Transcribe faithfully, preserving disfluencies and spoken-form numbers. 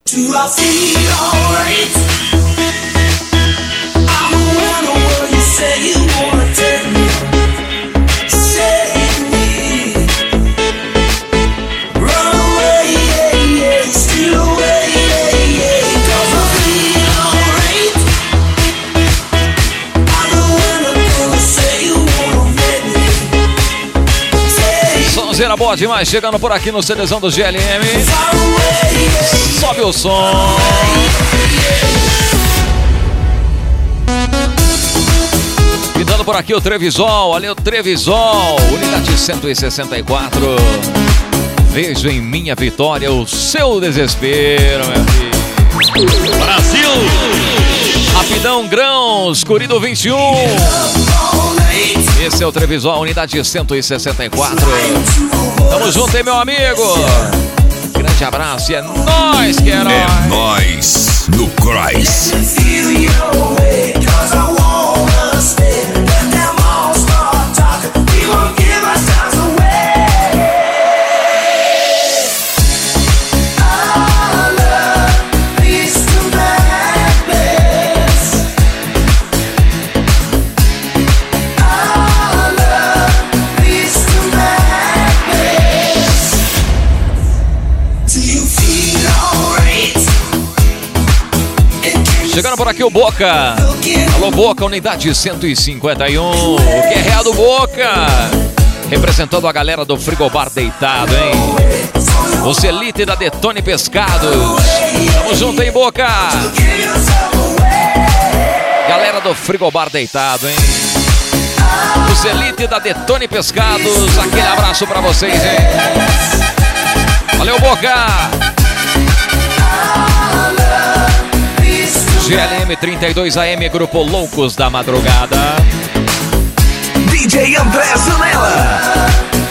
Do I feel alright? I'm the one the world you say you wanna take me. Save me. Run away, yeah, yeah. Steal away, yeah, yeah. Cause I feel alright. I'm the one the world you say you wanna make me. Sonzeira boa demais, chegando por aqui no CDzão do G L M. Sobe o som. Pintando por aqui o Trevisol, ali o Trevisol, unidade cento e sessenta e quatro. Vejo em minha vitória o seu desespero, meu filho. Brasil! Rapidão Grãos, Curido vinte e um. Esse é o Trevisol, unidade cento e sessenta e quatro. Tamo junto, hein, meu amigo? Grande abraço e é nóis, que é nóis. É nóis no Cross. Chegando por aqui o Boca. Alô, Boca, unidade cento e cinquenta e um. O guerreado Boca. Representando a galera do Frigobar Deitado, hein? Os elite da Detone Pescados. Tamo junto, hein, Boca? Galera do Frigobar Deitado, hein? Os elite da Detone Pescados. Aquele abraço pra vocês, hein? Valeu, Boca! G L M trinta e dois A M, Grupo Loucos da Madrugada. D J André Zanella.